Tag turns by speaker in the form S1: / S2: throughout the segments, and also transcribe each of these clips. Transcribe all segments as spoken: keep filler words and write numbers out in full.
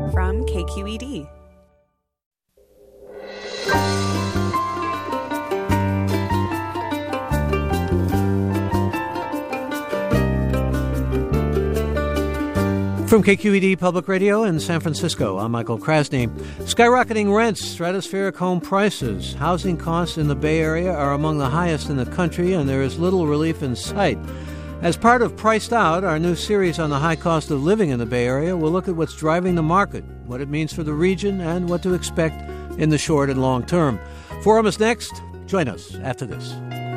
S1: from K Q E D.
S2: From K Q E D Public Radio in San Francisco, I'm Michael Krasny. Skyrocketing rents, stratospheric home prices, housing costs in the Bay Area are among the highest in the country, and there is little relief in sight. As part of Priced Out, our new series on the high cost of living in the Bay Area, we'll look at what's driving the market, what it means for the region, and what to expect in the short and long term. Forum is next. Join us after this.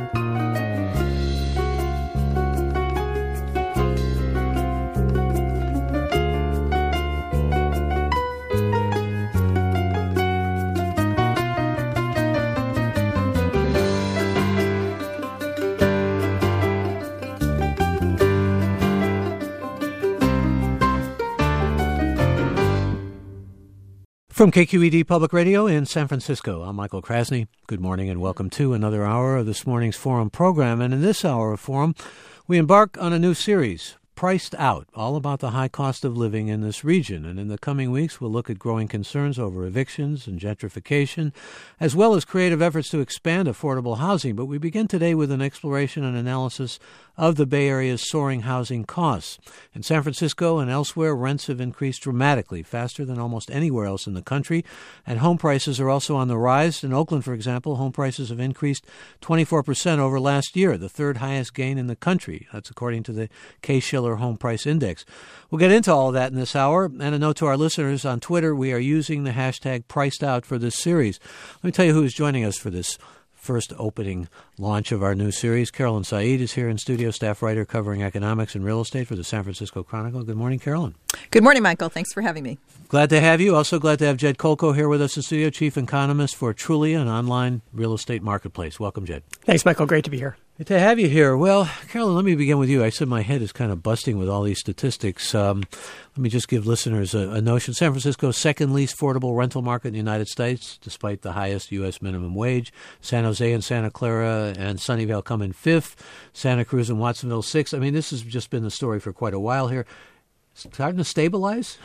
S2: From K Q E D Public Radio in San Francisco, I'm Michael Krasny. Good morning and welcome to another hour of this morning's Forum program. And in this hour of Forum, we embark on a new series, Priced Out, all about the high cost of living in this region. And in the coming weeks, we'll look at growing concerns over evictions and gentrification, as well as creative efforts to expand affordable housing. But we begin today with an exploration and analysis of the Bay Area's soaring housing costs. In San Francisco and elsewhere, rents have increased dramatically, faster than almost anywhere else in the country, and home prices are also on the rise. In Oakland, for example, home prices have increased twenty-four percent over last year, the third highest gain in the country. That's according to the Case-Shiller Home Price Index. We'll get into all of that in this hour, and a note to our listeners on Twitter, we are using the hashtag Priced Out for this series. Let me tell you who is joining us for this first opening launch of our new series. Carolyn Said is here in studio, staff writer covering economics and real estate for the San Francisco Chronicle. Good morning, Carolyn.
S3: Good morning, Michael. Thanks for having me.
S2: Glad to have you. Also glad to have Jed Kolko here with us in studio, chief economist for Trulia, an online real estate marketplace. Welcome, Jed.
S4: Thanks, Michael. Great to be here.
S2: Good to have you here. Well, Carolyn, let me begin with you. I said my head is kind of busting with all these statistics. Um, let me just give listeners a, a notion. San Francisco's second least affordable rental market in the United States, despite the highest U S minimum wage. San Jose and Santa Clara and Sunnyvale come in fifth. Santa Cruz and Watsonville sixth. I mean, this has just been the story for quite a while here. Starting to stabilize?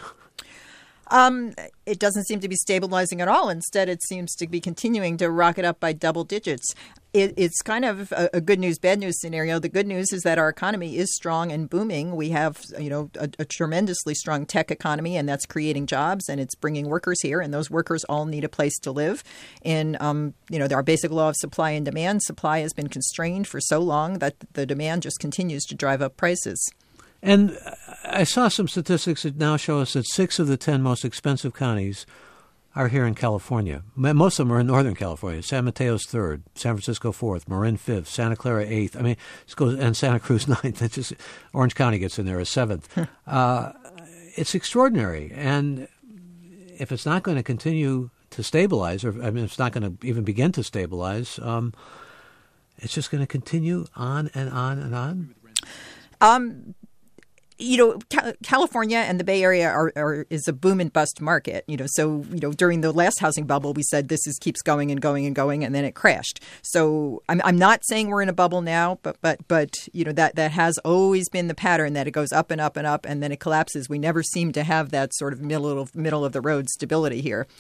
S3: Um, it doesn't seem to be stabilizing at all. Instead, it seems to be continuing to rocket up by double digits. It, it's kind of a, a good news, bad news scenario. The good news is that our economy is strong and booming. We have, you know, a, a tremendously strong tech economy, and that's creating jobs, and it's bringing workers here, and those workers all need a place to live. And, um, you know, our basic law of supply and demand, supply has been constrained for so long that the demand just continues to drive up prices.
S2: And I saw some statistics that now show us that six of the ten most expensive counties are here in California. Most of them are in Northern California. San Mateo's third, San Francisco fourth, Marin fifth, Santa Clara eighth. I mean, this goes, and Santa Cruz ninth. It's just, Orange County gets in there as seventh. uh, it's extraordinary. And if it's not going to continue to stabilize, or I mean, it's not going to even begin to stabilize, um, it's just going to continue on and on and on.
S3: Um. You know, Ca- California and the Bay Area are, are is a boom and bust market. You know, so you know during the last housing bubble, we said this is keeps going and going and going, and then it crashed. So I'm I'm not saying we're in a bubble now, but but but you know that that has always been the pattern, that it goes up and up and up, and then it collapses. We never seem to have that sort of middle of middle of the road stability here.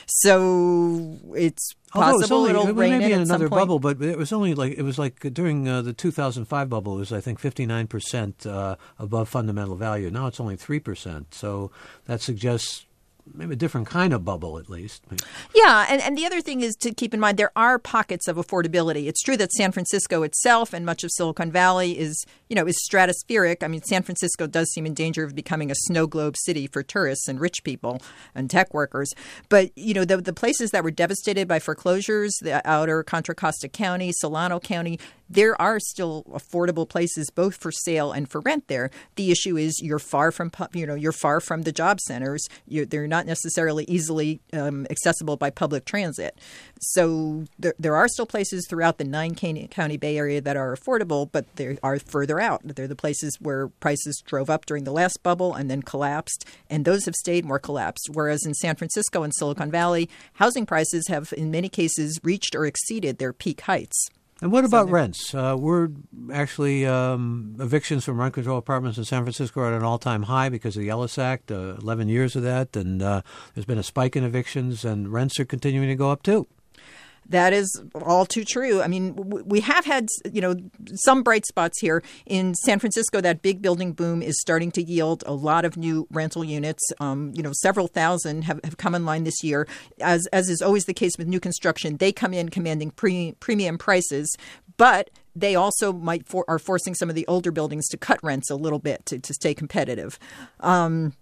S3: So it's possible
S2: Although it was only,
S3: it'll
S2: it
S3: rain
S2: may be
S3: in
S2: in
S3: at
S2: another
S3: some point.
S2: bubble, but it was only like it was like during uh, the two thousand five bubble. It was I think fifty-nine percent uh, above fundamental value. Now it's only three percent. So that suggests maybe a different kind of bubble, at least.
S3: Yeah, and, and the other thing is to keep in mind there are pockets of affordability. It's true that San Francisco itself and much of Silicon Valley is, you know, is stratospheric. I mean, San Francisco does seem in danger of becoming a snow globe city for tourists and rich people and tech workers. But, you know, the, the places that were devastated by foreclosures, the outer Contra Costa County, Solano County, there are still affordable places both for sale and for rent there. The issue is you're far from, you know, you're far from the job centers. You're, they're not necessarily easily um, accessible by public transit. So there, there are still places throughout the nine county Bay Area that are affordable, but they are further out. They're the places where prices drove up during the last bubble and then collapsed, and those have stayed more collapsed. Whereas in San Francisco and Silicon Valley, housing prices have in many cases reached or exceeded their peak heights.
S2: And what about
S3: so
S2: rents? Uh, we're actually um, evictions from rent control apartments in San Francisco are at an all-time high because of the Ellis Act, uh, eleven years of that, and uh, there's been a spike in evictions, and rents are continuing to go up too.
S3: That is all too true. I mean, we have had, you know, some bright spots here. In San Francisco, that big building boom is starting to yield a lot of new rental units. Um, you know, several thousand have, have come online this year. As as is always the case with new construction, they come in commanding pre, premium prices, but they also might for, are forcing some of the older buildings to cut rents a little bit to, to stay competitive. Um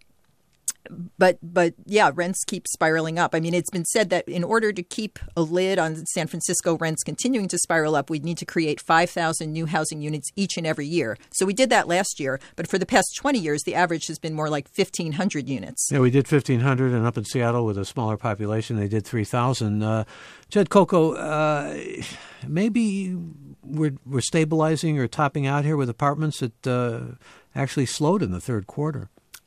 S3: But, but yeah, rents keep spiraling up. I mean, it's been said that in order to keep a lid on San Francisco rents continuing to spiral up, we'd need to create five thousand new housing units each and every year. So we did that last year. But for the past twenty years, the average has been more like fifteen hundred units.
S2: Yeah, we did fifteen hundred, and up in Seattle with a smaller population, they did three thousand. Uh, Jed Coco, uh, maybe we're, we're stabilizing or topping out here with apartments that uh, actually slowed in the third quarter.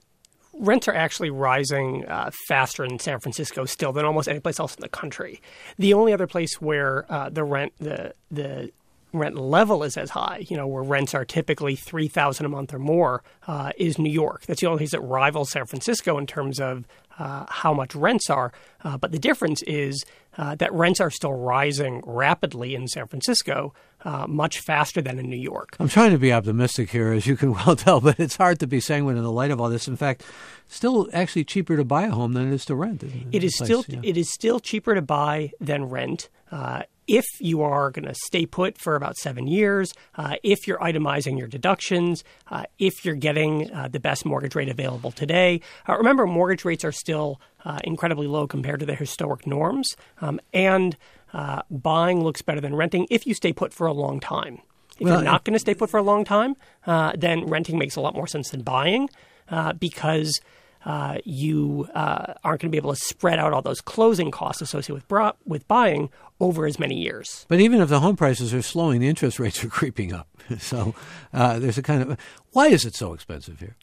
S1: Rents are actually rising uh, faster in San Francisco still than almost any place else in the country. The only other place where uh, the rent the the rent level is as high, you know, where rents are typically three thousand dollars a month or more, uh, is New York. That's the only place that rivals San Francisco in terms of uh, how much rents are. Uh, but the difference is uh, that rents are still rising rapidly in San Francisco, uh, much faster than in New York.
S2: I'm trying to be optimistic here, as you can well tell, but it's hard to be sanguine in the light of all this. In fact, still actually cheaper to buy a home than it is to rent. Isn't it?
S1: It is
S2: Place,
S1: still
S2: yeah.
S1: it is still cheaper to buy than rent. Uh, if you are going to stay put for about seven years, uh, if you're itemizing your deductions, uh, if you're getting uh, the best mortgage rate available today. Uh, remember, mortgage rates are still uh, incredibly low compared to their historic norms, um, and uh, buying looks better than renting if you stay put for a long time. If
S2: well,
S1: you're not going to stay put for a long time, uh, then renting makes a lot more sense than buying uh, because Uh, you uh, aren't going to be able to spread out all those closing costs associated with bra- with buying over as many years.
S2: But even if the home prices are slowing, the interest rates are creeping up. So uh, there's a kind of – why is it so expensive here?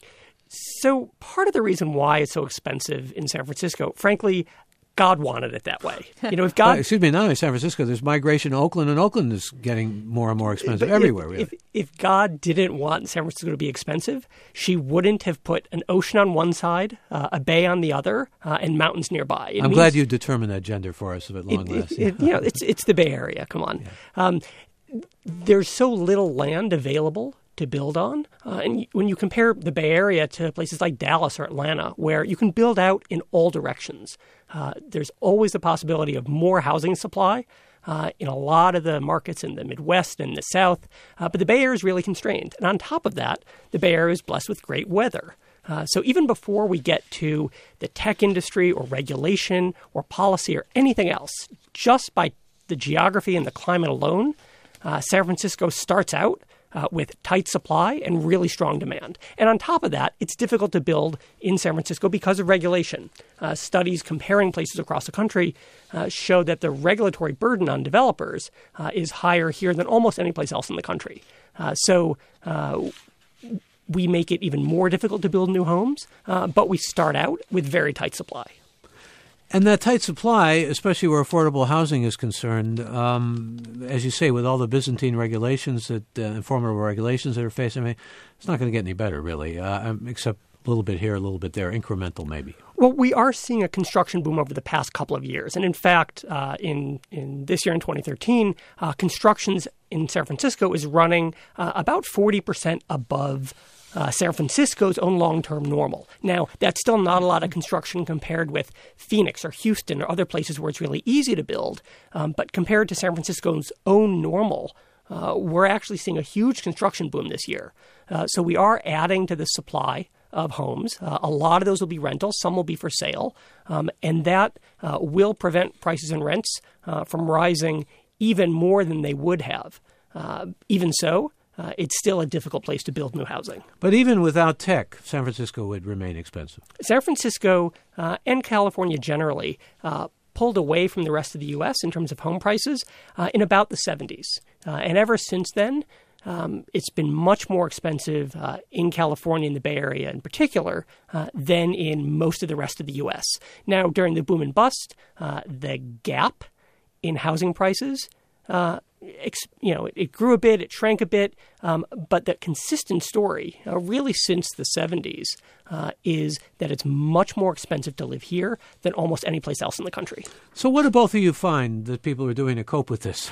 S1: So part of the reason why it's so expensive in San Francisco, frankly, God wanted it that way. You know, if God,
S2: well, excuse me, not only San Francisco, there's migration to Oakland, and Oakland is getting more and more expensive
S1: if,
S2: everywhere. Really.
S1: If, if God didn't want San Francisco to be expensive, she wouldn't have put an ocean on one side, uh, a bay on the other, uh, and mountains nearby. It
S2: I'm
S1: means,
S2: glad you determined that gender for us at long
S1: it,
S2: last.
S1: It, it, you know, it's it's the Bay Area. Come on, yeah. um, there's so little land available to build on. Uh, and when you compare the Bay Area to places like Dallas or Atlanta, where you can build out in all directions, uh, there's always the possibility of more housing supply uh, in a lot of the markets in the Midwest and the South. Uh, but the Bay Area is really constrained. And on top of that, the Bay Area is blessed with great weather. Uh, so even before we get to the tech industry or regulation or policy or anything else, just by the geography and the climate alone, uh, San Francisco starts out Uh, with tight supply and really strong demand. And on top of that, it's difficult to build in San Francisco because of regulation. Uh, studies comparing places across the country uh, show that the regulatory burden on developers uh, is higher here than almost any place else in the country. Uh, so uh, we make it even more difficult to build new homes, uh, but we start out with very tight supply.
S2: And that tight supply, especially where affordable housing is concerned, um, as you say, with all the Byzantine regulations, that uh, informative regulations that are facing me, it's not going to get any better, really, uh, except a little bit here, a little bit there, incremental maybe.
S1: Well, we are seeing a construction boom over the past couple of years. And in fact, uh, in, in this year in twenty thirteen, uh, constructions in San Francisco is running uh, about forty percent above Uh, San Francisco's own long-term normal. Now, that's still not a lot of construction compared with Phoenix or Houston or other places where it's really easy to build. Um, but compared to San Francisco's own normal, uh, we're actually seeing a huge construction boom this year. Uh, so we are adding to the supply of homes. Uh, a lot of those will be rentals. Some will be for sale. Um, and that uh, will prevent prices and rents uh, from rising even more than they would have. Uh, even so, Uh, it's still a difficult place to build new housing.
S2: But even without tech, San Francisco would remain expensive.
S1: San Francisco uh, and California generally uh, pulled away from the rest of the U S in terms of home prices uh, in about the seventies. Uh, and ever since then, um, it's been much more expensive uh, in California, in the Bay Area in particular, uh, than in most of the rest of the U S. Now, during the boom and bust, uh, the gap in housing prices uh, ex- you know, it, it grew a bit, it shrank a bit, um, but the consistent story, uh, really since the seventies, uh, is that it's much more expensive to live here than almost any place else in the country.
S2: So what do both of you find that people are doing to cope with this?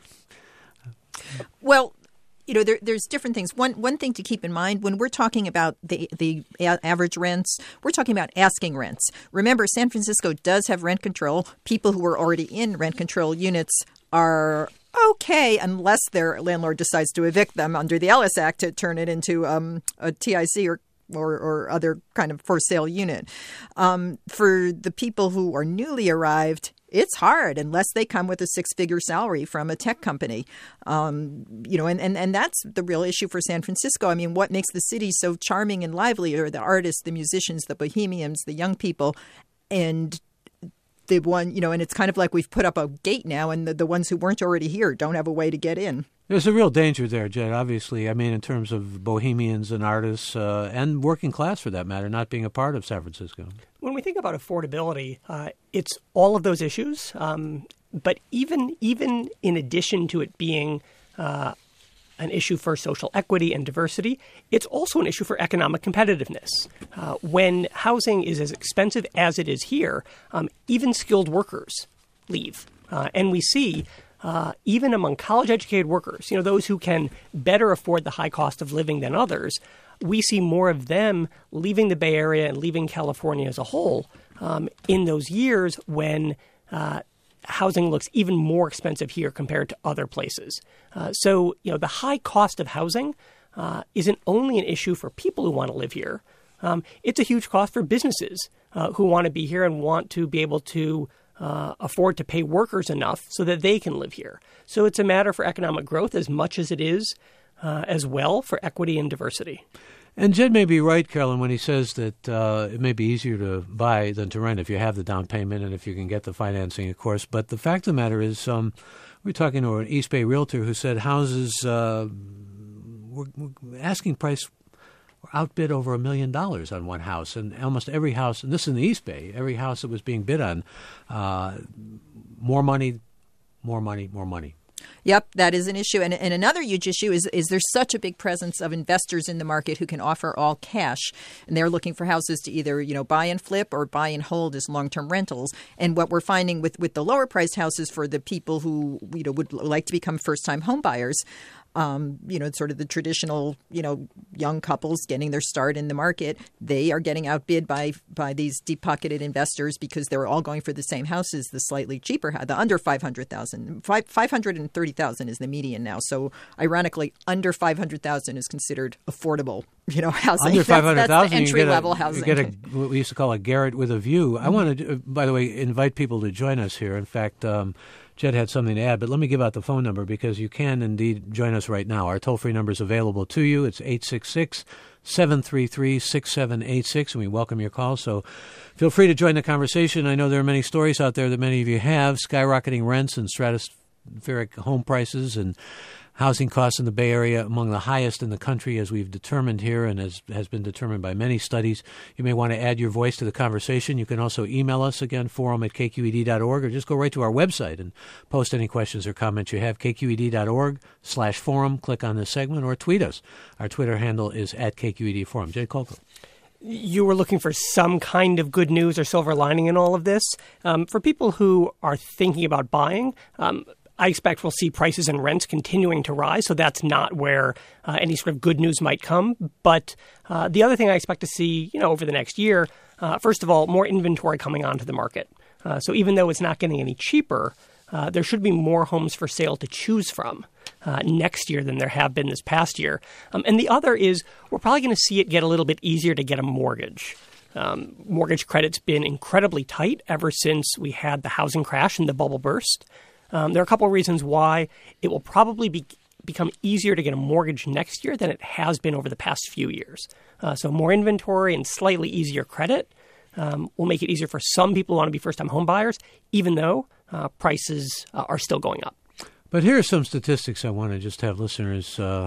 S3: Well, you know, there, there's different things. One one thing to keep in mind when we're talking about the the a- average rents, we're talking about asking rents. Remember, San Francisco does have rent control. People who are already in rent control units are okay unless their landlord decides to evict them under the Ellis Act to turn it into um, a T I C or Or, or other kind of for sale unit. Um, for the people who are newly arrived, it's hard unless they come with a six-figure salary from a tech company. Um, you know, and, and, and that's the real issue for San Francisco. I mean, what makes the city so charming and lively are the artists, the musicians, the bohemians, the young people, and the one, you know, and it's kind of like we've put up a gate now, and the, the ones who weren't already here don't have a way to get in.
S2: There's a real danger there, Jed, obviously. I mean, in terms of bohemians and artists uh, and working class, for that matter, not being a part of San Francisco.
S1: When we think about affordability, uh, it's all of those issues. Um, but even even in addition to it being uh, an issue for social equity and diversity, it's also an issue for economic competitiveness. Uh, when housing is as expensive as it is here, um, even skilled workers leave. Uh, and we see Uh, even among college-educated workers, you know, those who can better afford the high cost of living than others, we see more of them leaving the Bay Area and leaving California as a whole um, in those years when uh, housing looks even more expensive here compared to other places. Uh, so, you know, the high cost of housing uh, isn't only an issue for people who want to live here. Um, it's a huge cost for businesses uh, who want to be here and want to be able to Uh, afford to pay workers enough so that they can live here. So it's a matter for economic growth as much as it is uh, as well for equity and diversity.
S2: And Jed may be right, Carolyn, when he says that uh, it may be easier to buy than to rent if you have the down payment and if you can get the financing, of course. But the fact of the matter is, um, we were talking to an East Bay realtor who said houses uh, were, were asking price outbid over a million dollars on one house, and almost every house, and this is in the East Bay, every house that was being bid on, uh, more money, more money, more money.
S3: Yep, that is an issue. And, and another huge issue is, is there's such a big presence of investors in the market who can offer all cash. And they're looking for houses to either, you know, buy and flip or buy and hold as long-term rentals. And what we're finding with, with the lower-priced houses for the people who, you know, would like to become first-time home buyers, Um, you know, sort of the traditional, you know, young couples getting their start in the market, they are getting outbid by by these deep-pocketed investors because they're all going for the same houses, the slightly cheaper, the under five hundred thousand dollars. five hundred thirty thousand dollars is the median now. So, ironically, under five hundred thousand dollars is considered affordable, you know, housing.
S2: Under five hundred thousand dollars,
S3: that's the entry-level housing.
S2: You get a, what we used to call a garret with a view. Mm-hmm. I want to, by the way, invite people to join us here. In fact, um, Jed had something to add, but let me give out the phone number because you can indeed join us right now. Our toll-free number is available to you. It's eight six six, seven three three, six seven eight six, and we welcome your call. So feel free to join the conversation. I know there are many stories out there that many of you have, skyrocketing rents and stratospheric home prices and housing costs in the Bay Area among the highest in the country, as we've determined here and as has been determined by many studies. You may want to add your voice to the conversation. You can also email us, again, forum at k q e d dot org, or just go right to our website and post any questions or comments you have, k q e d dot org slash forum. Click on this segment or tweet us. Our Twitter handle is at K Q E D Forum. Jay Colco.
S1: You were looking for some kind of good news or silver lining in all of this. Um, for people who are thinking about buying, um, I expect we'll see prices and rents continuing to rise, so that's not where uh, any sort of good news might come. But uh, the other thing I expect to see, you know, over the next year, uh, first of all, more inventory coming onto the market. Uh, so even though it's not getting any cheaper, uh, there should be more homes for sale to choose from uh, next year than there have been this past year. Um, and the other is we're probably going to see it get a little bit easier to get a mortgage. Um, mortgage credit's been incredibly tight ever since we had the housing crash and the bubble burst. Um, there are a couple of reasons why it will probably be, become easier to get a mortgage next year than it has been over the past few years. Uh, so more inventory and slightly easier credit um, will make it easier for some people who want to be first-time home buyers, even though uh, prices uh, are still going up.
S2: But here are some statistics I want to just have listeners uh,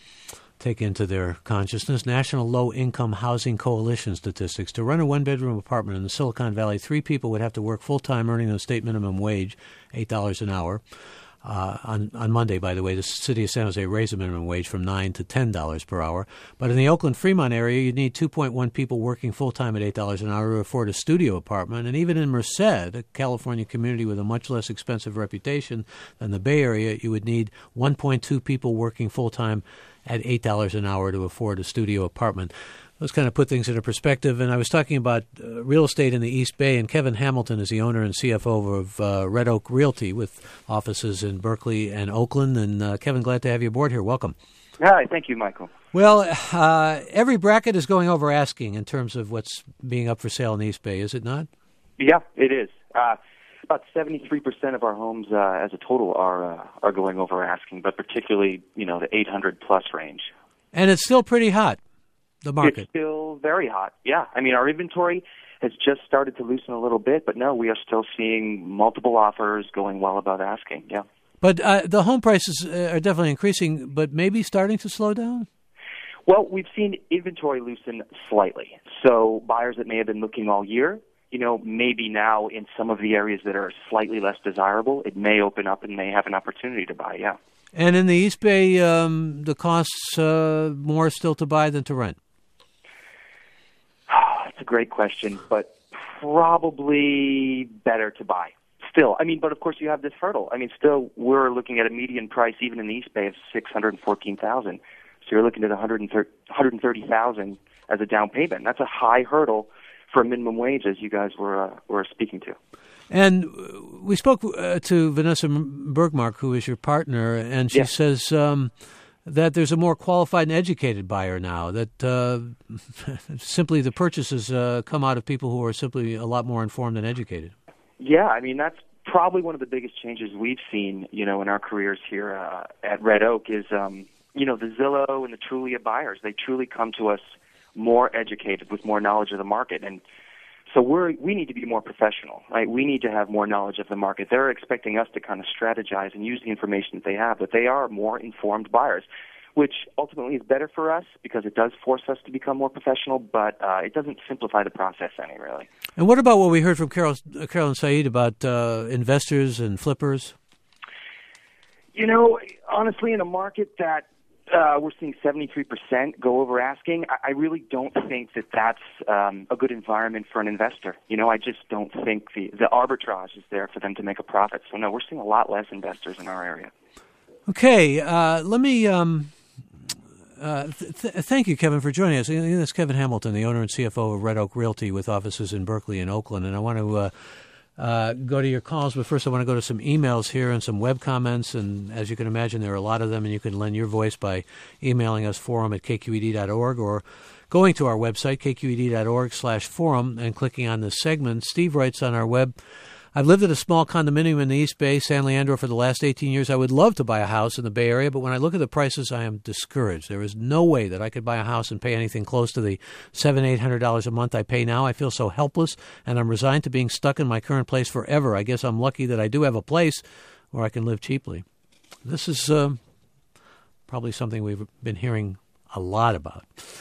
S2: take into their consciousness. National Low-Income Housing Coalition statistics. To run a one-bedroom apartment in the Silicon Valley, three people would have to work full-time earning the state minimum wage, eight dollars an hour. Uh, on, on Monday, by the way, the city of San Jose raised the minimum wage from nine to ten dollars per hour. But in the Oakland-Fremont area, you need two point one people working full-time at eight dollars an hour to afford a studio apartment. And even in Merced, a California community with a much less expensive reputation than the Bay Area, you would need one point two people working full-time at eight dollars an hour to afford a studio apartment. Let's kind of put things into perspective. And I was talking about uh, real estate in the East Bay, and Kevin Hamilton is the owner and C F O of uh, Red Oak Realty with offices in Berkeley and Oakland. And uh, Kevin, glad to have you aboard here. Welcome.
S4: Hi, thank you, Michael.
S2: Well, uh, every bracket is going over asking in terms of what's being up for sale in the East Bay, is it not?
S4: Yeah, it is. Uh, about seventy-three percent of our homes uh, as a total are uh, are going over asking, but particularly, you know, the eight hundred plus range.
S2: And it's still pretty hot. The market.
S4: It's still very hot, yeah. I mean, our inventory has just started to loosen a little bit, but no, we are still seeing multiple offers going well above asking, yeah.
S2: But uh, the home prices are definitely increasing, but maybe starting to slow down?
S4: Well, we've seen inventory loosen slightly. So buyers that may have been looking all year, you know, maybe now in some of the areas that are slightly less desirable, it may open up and may have an opportunity to buy, yeah.
S2: And in the East Bay, um, the costs uh, more still to buy than to rent?
S4: That's a great question, but probably better to buy. Still, I mean, but of course you have this hurdle. I mean, still, we're looking at a median price, even in the East Bay, of six hundred fourteen thousand dollars. So you're looking at one hundred thirty thousand dollars as a down payment. That's a high hurdle for a minimum wage, as you guys were uh, were speaking to.
S2: And we spoke uh, to Vanessa Bergmark, who is your partner, and she
S4: yeah.
S2: says um, that there's a more qualified and educated buyer now, that uh, simply the purchases uh, come out of people who are simply a lot more informed and educated.
S4: Yeah, I mean, that's probably one of the biggest changes we've seen, you know, in our careers here uh, at Red Oak is, um, you know, the Zillow and the Trulia buyers. They truly come to us more educated with more knowledge of the market. And so we're, we need to be more professional, right? We need to have more knowledge of the market. They're expecting us to kind of strategize and use the information that they have, but they are more informed buyers, which ultimately is better for us because it does force us to become more professional, but uh, it doesn't simplify the process any, really.
S2: And what about what we heard from Carol, uh, Carolyn Said about uh, investors and flippers?
S4: You know, honestly, in a market that uh, we're seeing seventy-three percent go over asking, I, I really don't think that that's um, a good environment for an investor. You know, I just don't think the, the arbitrage is there for them to make a profit. So, no, we're seeing a lot less investors in our area.
S2: Okay, uh, let me... Um Uh, th- th- thank you, Kevin, for joining us. This is Kevin Hamilton, the owner and C F O of Red Oak Realty with offices in Berkeley and Oakland. And I want to uh, uh, go to your calls, but first I want to go to some emails here and some web comments. And as you can imagine, there are a lot of them, and you can lend your voice by emailing us, forum at k q e d dot org, or going to our website, k q e d dot org slash forum, and clicking on this segment. Steve writes on our web, I've lived at a small condominium in the East Bay, San Leandro, for the last eighteen years. I would love to buy a house in the Bay Area, but when I look at the prices, I am discouraged. There is no way that I could buy a house and pay anything close to the seven hundred dollars, eight hundred dollars a month I pay now. I feel so helpless, and I'm resigned to being stuck in my current place forever. I guess I'm lucky that I do have a place where I can live cheaply. This is uh, probably something we've been hearing a lot about.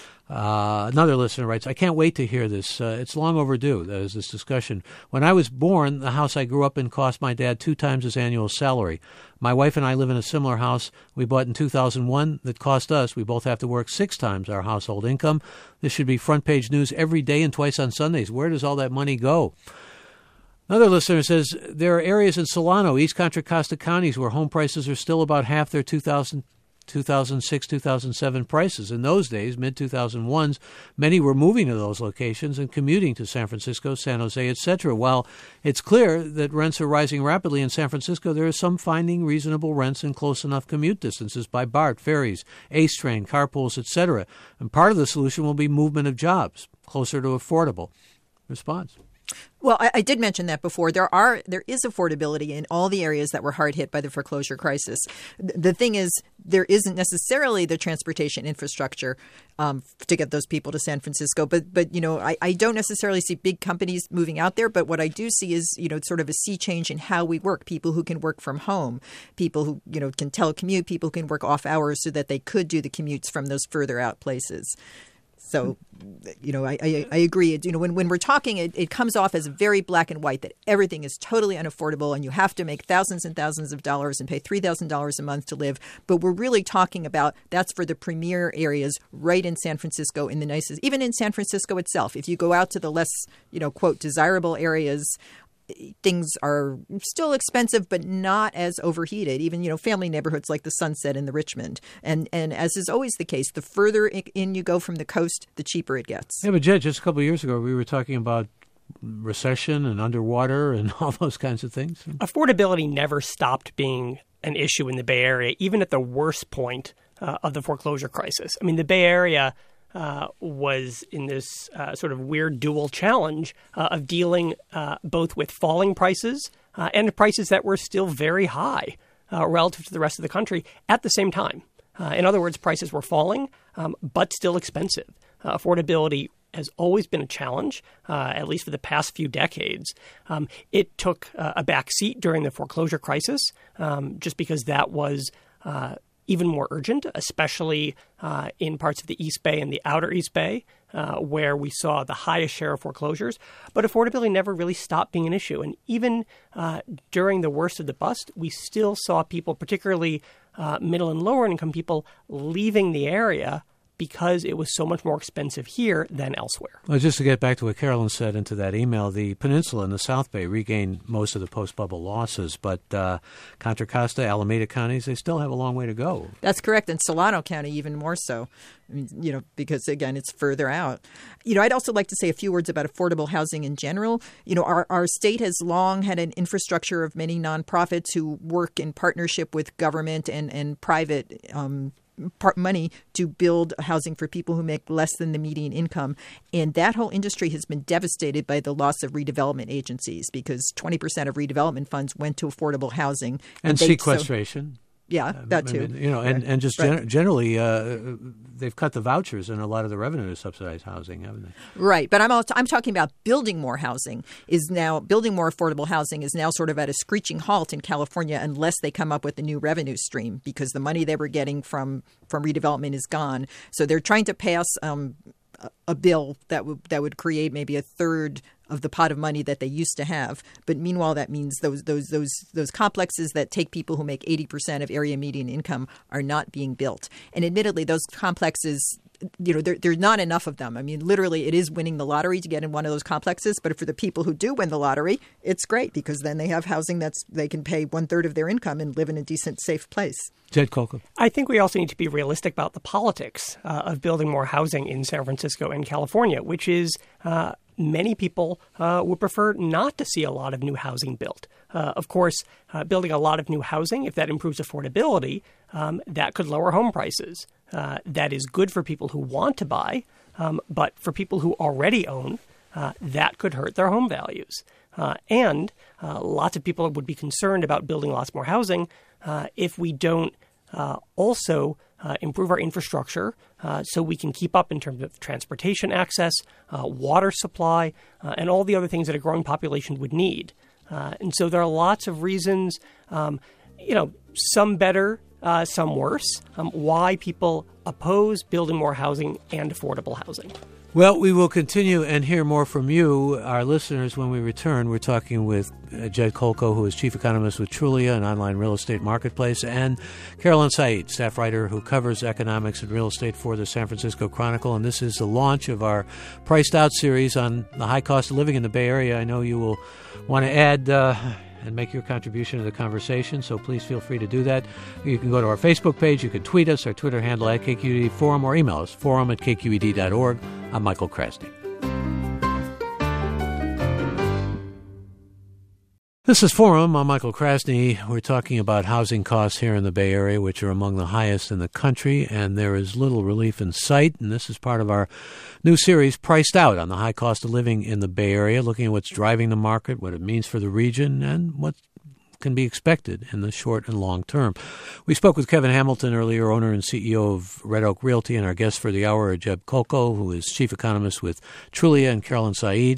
S2: Uh, another listener writes, I can't wait to hear this. Uh, it's long overdue. There's this discussion. When I was born, the house I grew up in cost my dad two times his annual salary. My wife and I live in a similar house we bought in two thousand one that cost us. We both have to work six times our household income. This should be front page news every day and twice on Sundays. Where does all that money go? Another listener says, there are areas in Solano, East Contra Costa counties where home prices are still about half their two thousand two thousand six, two thousand seven prices. In those days, mid two thousand ones, many were moving to those locations and commuting to San Francisco, San Jose, et cetera. While it's clear that rents are rising rapidly in San Francisco, there is some finding reasonable rents in close enough commute distances by BART, ferries, ACE train, carpools, et cetera. And part of the solution will be movement of jobs closer to affordable. Response.
S3: Well, I, I did mention that before. There are there is affordability in all the areas that were hard hit by the foreclosure crisis. The, the thing is, there isn't necessarily the transportation infrastructure um, to get those people to San Francisco. But but you know, I, I don't necessarily see big companies moving out there. But what I do see is you know sort of a sea change in how we work. People who can work from home, people who you know can telecommute, people who can work off hours so that they could do the commutes from those further out places. So, you know, I, I, I agree. You know, when, when we're talking, it, it comes off as very black and white, that everything is totally unaffordable and you have to make thousands and thousands of dollars and pay three thousand dollars a month to live. But we're really talking about that's for the premier areas right in San Francisco, in the nicest, even in San Francisco itself. If you go out to the less, you know, quote, desirable areas, things are still expensive, but not as overheated. Even, you know, family neighborhoods like the Sunset and the Richmond. And and as is always the case, the further in you go from the coast, the cheaper it gets.
S2: Yeah, but Jed, just a couple of years ago, we were talking about recession and underwater and all those kinds of things.
S1: Affordability never stopped being an issue in the Bay Area, even at the worst point uh, of the foreclosure crisis. I mean, the Bay Area Uh, was in this uh, sort of weird dual challenge uh, of dealing uh, both with falling prices uh, and prices that were still very high uh, relative to the rest of the country at the same time. Uh, in other words, prices were falling, um, but still expensive. Uh, affordability has always been a challenge, uh, at least for the past few decades. Um, it took uh, a back seat during the foreclosure crisis um, just because that was uh, even more urgent, especially uh, in parts of the East Bay and the outer East Bay, uh, where we saw the highest share of foreclosures. But affordability never really stopped being an issue. And even uh, during the worst of the bust, we still saw people, particularly uh, middle and lower income people, leaving the area because it was so much more expensive here than elsewhere.
S2: Well, just to get back to what Carolyn said into that email, the peninsula and the South Bay regained most of the post-bubble losses, but uh, Contra Costa, Alameda counties, they still have a long way to go.
S3: That's correct, and Solano County even more so. I mean, you know, because, again, it's further out. You know, I'd also like to say a few words about affordable housing in general. You know, our, our state has long had an infrastructure of many nonprofits who work in partnership with government and, and private um part money to build housing for people who make less than the median income. And that whole industry has been devastated by the loss of redevelopment agencies because twenty percent of redevelopment funds went to affordable housing.
S2: And, and
S3: they,
S2: sequestration.
S3: So, yeah, that too.
S2: I mean, you know, and, and just
S3: right.
S2: gen- generally, uh, they've cut the vouchers and a lot of the revenue to subsidize housing, haven't they?
S3: Right, but I'm also, I'm talking about building more housing is now building more affordable housing is now sort of at a screeching halt in California unless they come up with a new revenue stream because the money they were getting from from redevelopment is gone. So they're trying to pass um, a, a bill that would that would create maybe a third of the pot of money that they used to have. But meanwhile, that means those those those those complexes that take people who make eighty percent of area median income are not being built. And admittedly, those complexes, you know, there, there's not enough of them. I mean, literally, it is winning the lottery to get in one of those complexes. But for the people who do win the lottery, it's great because then they have housing that's they can pay one third of their income and live in a decent, safe place.
S2: Jed Kolko.
S1: I think we also need to be realistic about the politics uh, of building more housing in San Francisco and California, which is uh, many people uh, would prefer not to see a lot of new housing built. Uh, of course, uh, building a lot of new housing, if that improves affordability, um, that could lower home prices. Uh, that is good for people who want to buy, um, but for people who already own, uh, that could hurt their home values. Uh, and uh, lots of people would be concerned about building lots more housing uh, if we don't uh, also uh, improve our infrastructure uh, so we can keep up in terms of transportation access, uh, water supply, uh, and all the other things that a growing population would need. Uh, and so there are lots of reasons, um, you know, some better, uh, some worse, um, why people oppose building more housing and affordable housing.
S2: Well, we will continue and hear more from you, our listeners, when we return. We're talking with uh, Jed Kolko, who is chief economist with Trulia, an online real estate marketplace, and Carolyn Said, staff writer who covers economics and real estate for the San Francisco Chronicle. And this is the launch of our Priced Out series on the high cost of living in the Bay Area. I know you will want to add uh, and make your contribution to the conversation, so please feel free to do that. You can go to our Facebook page, you can tweet us, our Twitter handle at K Q E D Forum, or email us, forum at K Q E D dot org. I'm Michael Krasny. This is Forum. I'm Michael Krasny. We're talking about housing costs here in the Bay Area, which are among the highest in the country, and there is little relief in sight. And this is part of our new series, Priced Out, on the high cost of living in the Bay Area, looking at what's driving the market, what it means for the region, and what can be expected in the short and long term. We spoke with Kevin Hamilton earlier, owner and C E O of Red Oak Realty, and our guest for the hour, Jed Kolko, who is chief economist with Trulia, and Carolyn Said,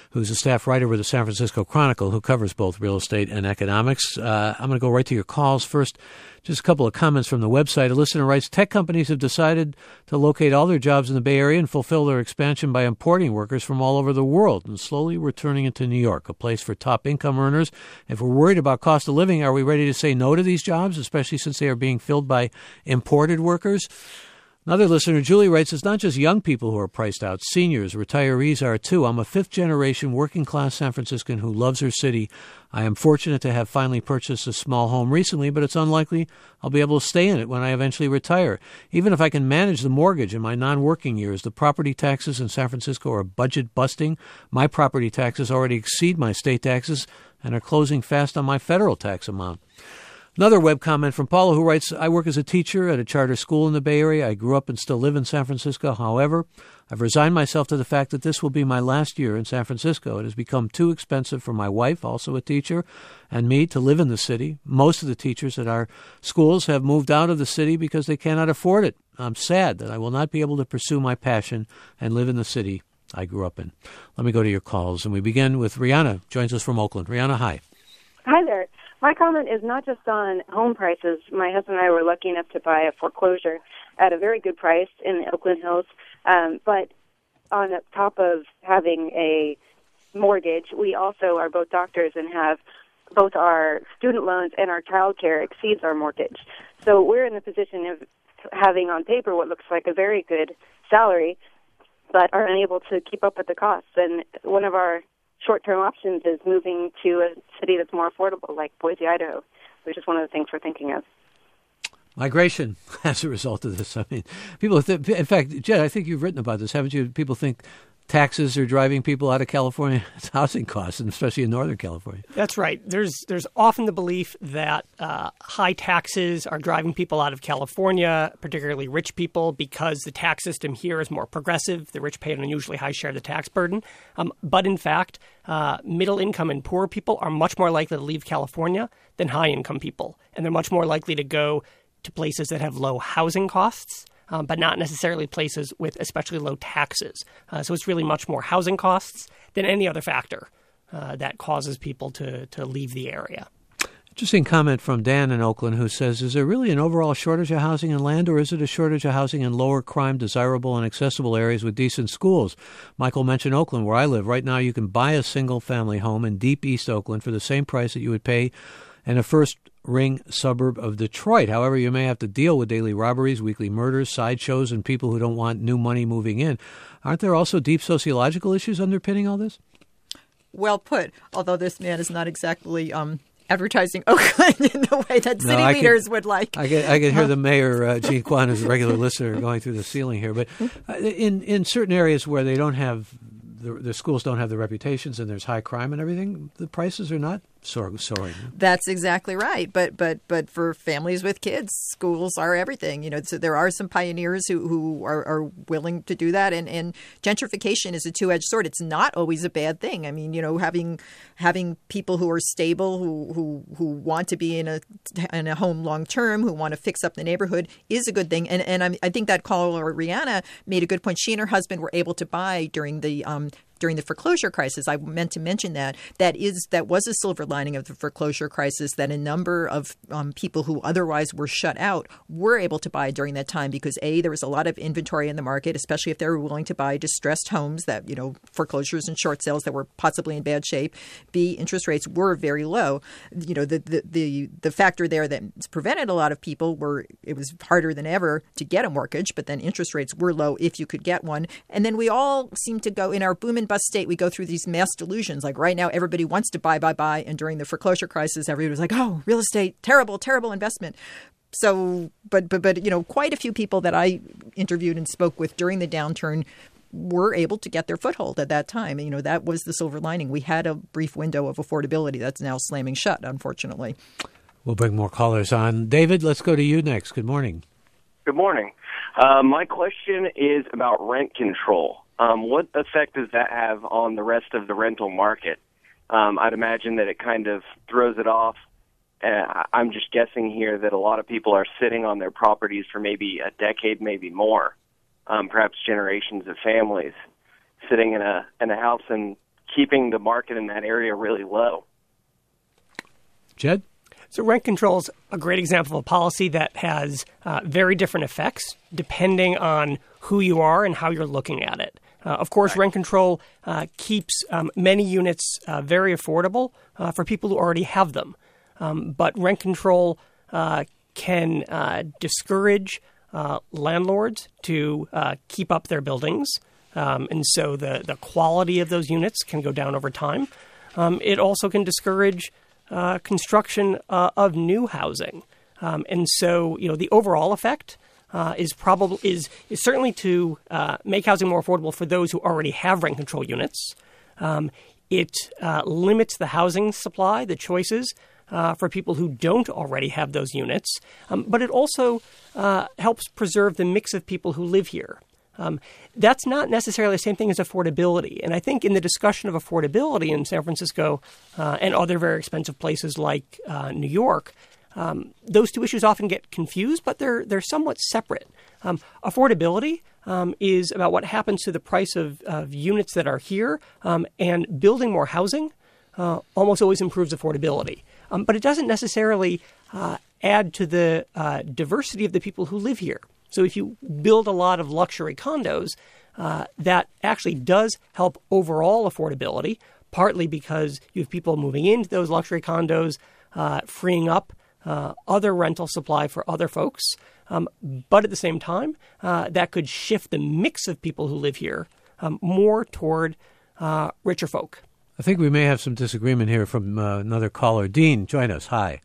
S2: who's a staff writer with the San Francisco Chronicle, who covers both real estate and economics. Uh, I'm going to go right to your calls. First, just a couple of comments from the website. A listener writes, tech companies have decided to locate all their jobs in the Bay Area and fulfill their expansion by importing workers from all over the world and slowly returning it to New York, a place for top income earners. If we're worried about cost of living, are we ready to say no to these jobs, especially since they are being filled by imported workers? Another listener, Julie, writes, it's not just young people who are priced out. Seniors, retirees are too. I'm a fifth-generation working-class San Franciscan who loves her city. I am fortunate to have finally purchased a small home recently, but it's unlikely I'll be able to stay in it when I eventually retire. Even if I can manage the mortgage in my non-working years, the property taxes in San Francisco are budget-busting. My property taxes already exceed my state taxes and are closing fast on my federal tax amount. Another web comment from Paula, who writes, I work as a teacher at a charter school in the Bay Area. I grew up and still live in San Francisco. However, I've resigned myself to the fact that this will be my last year in San Francisco. It has become too expensive for my wife, also a teacher, and me to live in the city. Most of the teachers at our schools have moved out of the city because they cannot afford it. I'm sad that I will not be able to pursue my passion and live in the city I grew up in. Let me go to your calls, and we begin with Rihanna, joins us from Oakland. Rihanna, hi.
S5: Hi there. My comment is not just on home prices. My husband and I were lucky enough to buy a foreclosure at a very good price in the Oakland Hills. Um, but on top of having a mortgage, we also are both doctors and have both our student loans and our child care exceeds our mortgage. So we're in the position of having on paper what looks like a very good salary, but are unable to keep up with the costs. And one of our short-term options is moving to a city that's more affordable, like Boise, Idaho, which is one of the things we're thinking of.
S2: Migration as a result of this. I mean, people, th- in fact, Jed, I think you've written about this, haven't you? People think taxes are driving people out of California. It's housing costs, and especially in Northern California.
S1: That's right. There's there's often the belief that uh, high taxes are driving people out of California, particularly rich people, because the tax system here is more progressive. The rich pay an unusually high share of the tax burden. Um, but in fact, uh, middle income and poor people are much more likely to leave California than high income people. And they're much more likely to go to places that have low housing costs, um, but not necessarily places with especially low taxes. Uh, so it's really much more housing costs than any other factor uh, that causes people to, to leave the area.
S2: Interesting comment from Dan in Oakland, who says, is there really an overall shortage of housing and land, or is it a shortage of housing in lower crime, desirable, and accessible areas with decent schools? Michael mentioned Oakland, where I live. Right now, you can buy a single-family home in deep East Oakland for the same price that you would pay in a first-ring suburb of Detroit. However, you may have to deal with daily robberies, weekly murders, sideshows, and people who don't want new money moving in. Aren't there also deep sociological issues underpinning all this?
S3: Well put, although this man is not exactly um, advertising Oakland in the way that city
S2: no,
S3: leaders
S2: can,
S3: would like.
S2: I can, I can hear the mayor, uh, Gene Kwan, who's a regular listener, going through the ceiling here. But uh, in, in certain areas where they don't have, the, the schools don't have the reputations and there's high crime and everything, the prices are not soaring.
S3: That's exactly right. But but but for families with kids, schools are everything. You know, so there are some pioneers who, who are, are willing to do that. And, and gentrification is a two-edged sword. It's not always a bad thing. I mean, you know, having having people who are stable, who who, who want to be in a in a home long term, who want to fix up the neighborhood is a good thing. And and I, I think that caller Rihanna made a good point. She and her husband were able to buy during the um, during the foreclosure crisis. I meant to mention that. That is that was a silver lining of the foreclosure crisis, that a number of um, people who otherwise were shut out were able to buy during that time because, A, there was a lot of inventory in the market, especially if they were willing to buy distressed homes that, you know, foreclosures and short sales that were possibly in bad shape. B, interest rates were very low. You know, the the the, the factor there that prevented a lot of people were it was harder than ever to get a mortgage, but then interest rates were low if you could get one. And then we all seem to go in our boom and bust state, we go through these mass delusions. Like right now, everybody wants to buy, buy, buy. And during the foreclosure crisis, everybody was like, oh, real estate, terrible, terrible investment. So, but, but, but, you know, quite a few people that I interviewed and spoke with during the downturn were able to get their foothold at that time. And, you know, that was the silver lining. We had a brief window of affordability that's now slamming shut, unfortunately.
S2: We'll bring more callers on. David, let's go to you next. Good morning.
S6: Good morning. Uh, my question is about rent control. Um, what effect does that have on the rest of the rental market? Um, I'd imagine that it kind of throws it off. Uh, I'm just guessing here that a lot of people are sitting on their properties for maybe a decade, maybe more, um, perhaps generations of families, sitting in a in a house and keeping the market in that area really low.
S2: Jed?
S1: So rent control is a great example of a policy that has uh, very different effects depending on who you are and how you're looking at it. Uh, of course, right. Rent control uh, keeps um, many units uh, very affordable uh, for people who already have them. Um, but rent control uh, can uh, discourage uh, landlords to uh, keep up their buildings. Um, and so the, the quality of those units can go down over time. Um, it also can discourage uh, construction uh, of new housing. Um, and so, you know, the overall effect Uh, is probably is is certainly to uh, make housing more affordable for those who already have rent control units. Um, it uh, limits the housing supply, the choices uh, for people who don't already have those units. Um, but it also uh, helps preserve the mix of people who live here. Um, that's not necessarily the same thing as affordability. And I think in the discussion of affordability in San Francisco uh, and other very expensive places like uh, New York, Um, those two issues often get confused, but they're they're somewhat separate. Um, affordability um, is about what happens to the price of, of units that are here, um, and building more housing uh, almost always improves affordability. Um, but it doesn't necessarily uh, add to the uh, diversity of the people who live here. So if you build a lot of luxury condos, uh, that actually does help overall affordability, partly because you have people moving into those luxury condos, uh, freeing up Uh, other rental supply for other folks. Um, but at the same time, uh, that could shift the mix of people who live here um, more toward uh, richer folk.
S2: I think we may have some disagreement here from uh, another caller. Dean, join us. Hi.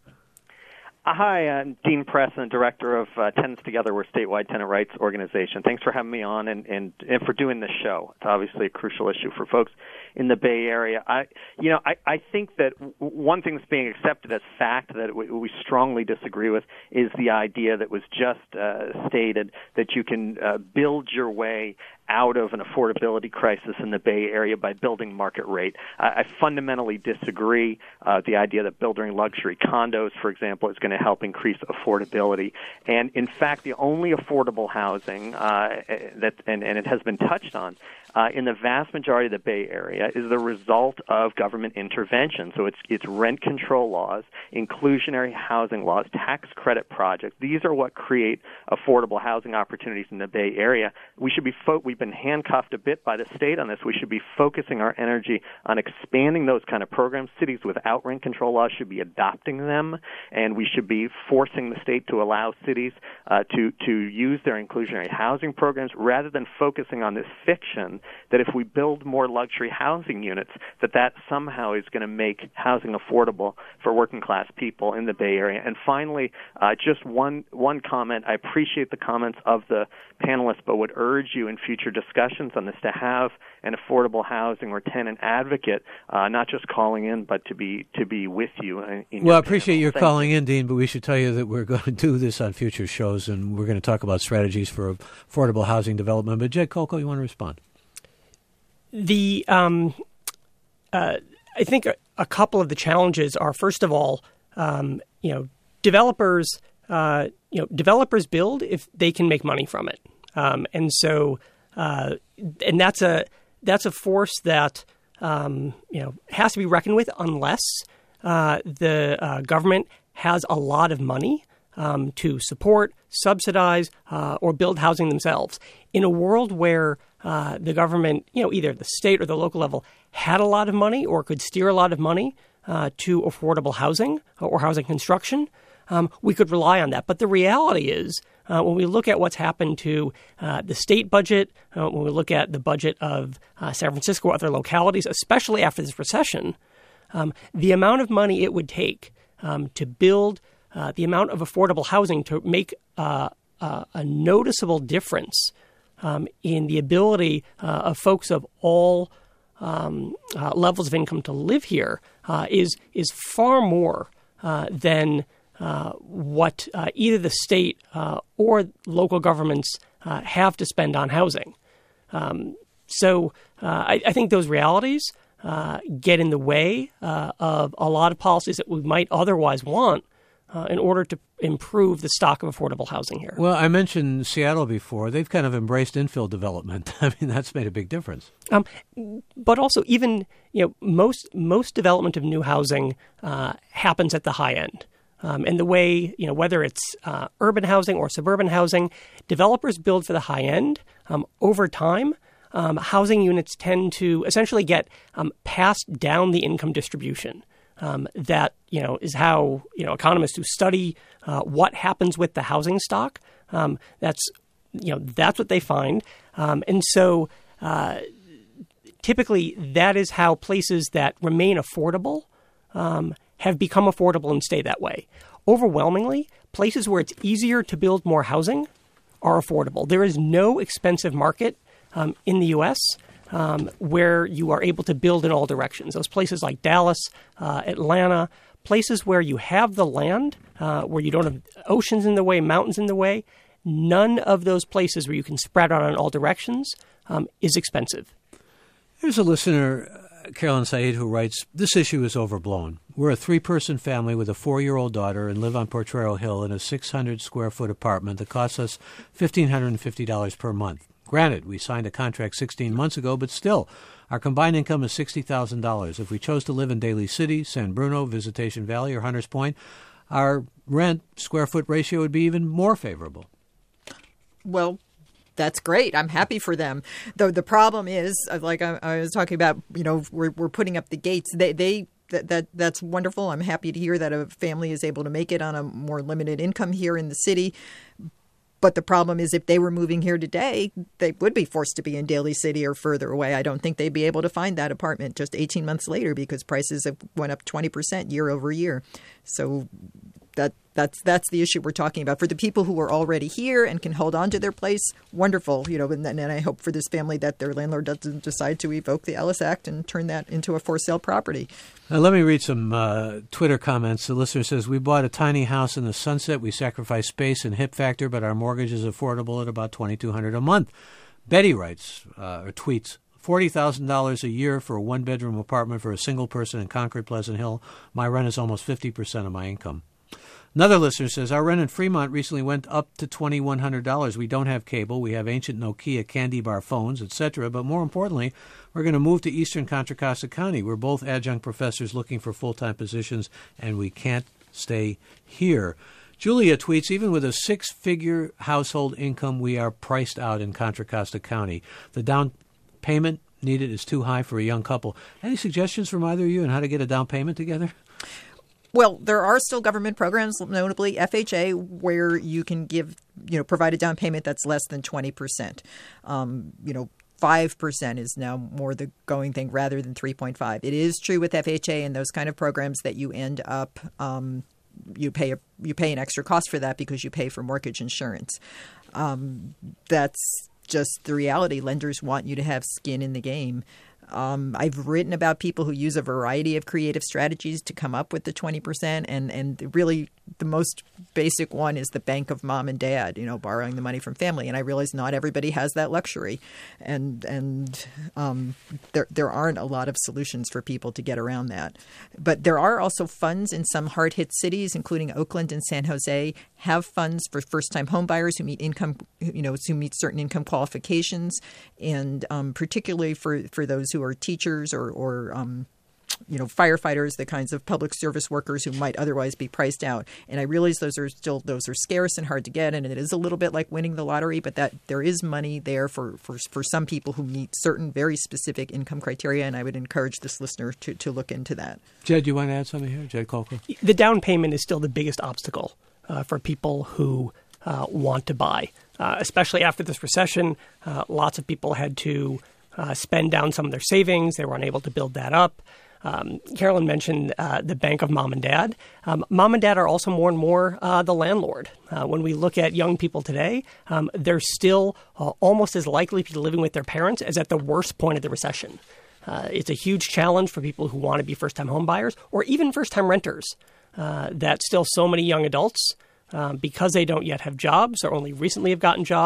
S7: Uh, hi, I'm Dean President, Director of uh, Tenants Together. We're a statewide tenant rights organization. Thanks for having me on and, and, and for doing this show. It's obviously a crucial issue for folks in the Bay Area. I, you know, I, I think that w- one thing that's being accepted as fact that we, we strongly disagree with is the idea that was just uh, stated that you can uh, build your way out of an affordability crisis in the Bay Area by building market rate. I, I fundamentally disagree. Uh, the idea that building luxury condos, for example, is going to help increase affordability. And in fact, the only affordable housing uh, that, and, and it has been touched on, Uh, in the vast majority of the Bay Area is the result of government intervention. So it's it's rent control laws, inclusionary housing laws, tax credit projects. These are what create affordable housing opportunities in the Bay Area. We should be fo- we've been handcuffed a bit by the state on this. We should be focusing our energy on expanding those kind of programs. Cities without rent control laws should be adopting them, and we should be forcing the state to allow cities uh, to to use their inclusionary housing programs rather than focusing on this fiction that if we build more luxury housing units, that that somehow is going to make housing affordable for working class people in the Bay Area. And finally, uh, just one one comment. I appreciate the comments of the panelists, but would urge you in future discussions on this to have an affordable housing or tenant advocate, uh, not just calling in, but to be to be with you. In, in
S2: well,
S7: your
S2: I appreciate
S7: panel.
S2: your
S7: Thank
S2: calling
S7: you.
S2: in, Dean, but we should tell you that we're going to do this on future shows, and we're going to talk about strategies for affordable housing development. But Jed Kolko, you want to respond?
S1: The um, uh, I think a, a couple of the challenges are, first of all, um, you know, developers, uh, you know, developers build if they can make money from it, um, and so uh, and that's a that's a force that um, you know has to be reckoned with unless uh, the uh, government has a lot of money um, to support, subsidize, uh, or build housing themselves. In a world where uh, the government, you know, either the state or the local level had a lot of money or could steer a lot of money uh, to affordable housing or housing construction, um, we could rely on that. But the reality is, uh, when we look at what's happened to uh, the state budget, uh, when we look at the budget of uh, San Francisco or other localities, especially after this recession, um, the amount of money it would take um, to build uh, the amount of affordable housing to make uh, uh, a noticeable difference um, in the ability uh, of folks of all um, uh, levels of income to live here uh, is is far more uh, than uh, what uh, either the state uh, or local governments uh, have to spend on housing. Um, so uh, I, I think those realities uh, get in the way uh, of a lot of policies that we might otherwise want uh, in order to improve the stock of affordable housing here.
S2: Well, I mentioned Seattle before. They've kind of embraced infill development. I mean, that's made a big difference. Um,
S1: but also, even you know, most most development of new housing uh, happens at the high end. Um, and the way, you know, whether it's uh, urban housing or suburban housing, developers build for the high end. Um, over time, um, housing units tend to essentially get um, passed down the income distribution. Um, that, you know, is how, you know, economists who study uh, what happens with the housing stock, um, that's, you know, that's what they find. Um, and so uh, typically that is how places that remain affordable um, have become affordable and stay that way. Overwhelmingly, places where it's easier to build more housing are affordable. There is no expensive market um, in the U S Um, where you are able to build in all directions. Those places like Dallas, uh, Atlanta, places where you have the land, uh, where you don't have oceans in the way, mountains in the way, none of those places where you can spread out in all directions um, is expensive.
S2: There's a listener, Carolyn Said, who writes, this issue is overblown. We're a three-person family with a four-year-old daughter and live on Potrero Hill in a six hundred square foot apartment that costs us one thousand five hundred fifty dollars per month. Granted, we signed a contract sixteen months ago, but still, our combined income is sixty thousand dollars. If we chose to live in Daly City, San Bruno, Visitation Valley, or Hunters Point, our rent square foot ratio would be even more favorable.
S3: Well, that's great. I'm happy for them. Though the problem is, like I, I was talking about, you know, we're, we're putting up the gates. They, they that, that that's wonderful. I'm happy to hear that a family is able to make it on a more limited income here in the city. But the problem is if they were moving here today, they would be forced to be in Daly City or further away. I don't think they'd be able to find that apartment just eighteen months later because prices have went up twenty percent year over year. So that that's that's the issue we're talking about. For the people who are already here and can hold on to their place, wonderful. You know, and, and I hope for this family that their landlord doesn't decide to evoke the Ellis Act and turn that into a for sale property.
S2: Now, let me read some uh, Twitter comments. The listener says, we bought a tiny house in the Sunset. We sacrificed space and hip factor, but our mortgage is affordable at about twenty-two hundred dollars a month. Betty writes, uh, or tweets, forty thousand dollars a year for a one-bedroom apartment for a single person in Concord Pleasant Hill. My rent is almost fifty percent of my income. Another listener says, our rent in Fremont recently went up to twenty-one hundred dollars. We don't have cable. We have ancient Nokia candy bar phones, et cetera. But more importantly, we're going to move to eastern Contra Costa County. We're both adjunct professors looking for full-time positions, and we can't stay here. Julia tweets, even with a six-figure household income, we are priced out in Contra Costa County. The down payment needed is too high for a young couple. Any suggestions from either of you on how to get a down payment together?
S3: Well, there are still government programs, notably F H A, where you can give, you know, provide a down payment that's less than twenty percent. Um, you know, five percent is now more the going thing rather than three point five. It is true with F H A and those kind of programs that you end up um, you pay a, you pay an extra cost for that because you pay for mortgage insurance. Um, that's just the reality. Lenders want you to have skin in the game. Um, I've written about people who use a variety of creative strategies to come up with the twenty percent. And, and really the most basic one is the bank of mom and dad, you know, borrowing the money from family. And I realize not everybody has that luxury. And and um, there there aren't a lot of solutions for people to get around that. But there are also funds in some hard-hit cities, including Oakland and San Jose, have funds for first-time homebuyers who meet income, you know, who meet certain income qualifications. And um, particularly for, for those who are teachers or, or um, you know, firefighters, the kinds of public service workers who might otherwise be priced out. And I realize those are still those are scarce and hard to get, and it is a little bit like winning the lottery, but that there is money there for, for, for some people who meet certain very specific income criteria, and I would encourage this listener to, to look into that.
S2: Jed, you want to add something here? Jed Colquitt?
S1: The down payment is still the biggest obstacle uh, for people who uh, want to buy, uh, especially after this recession. Uh, lots of people had to uh, spend down some of their savings. They were unable to build that up. Um, Carolyn mentioned uh, the bank of mom and dad. Um, mom and dad are also more and more uh, the landlord. Uh, when we look at young people today, um, they're still uh, almost as likely to be living with their parents as at the worst point of the recession. Uh, it's a huge challenge for people who want to be first-time home buyers or even first-time renters, uh, that still so many young adults, um, because they don't yet have jobs or only recently have gotten jobs,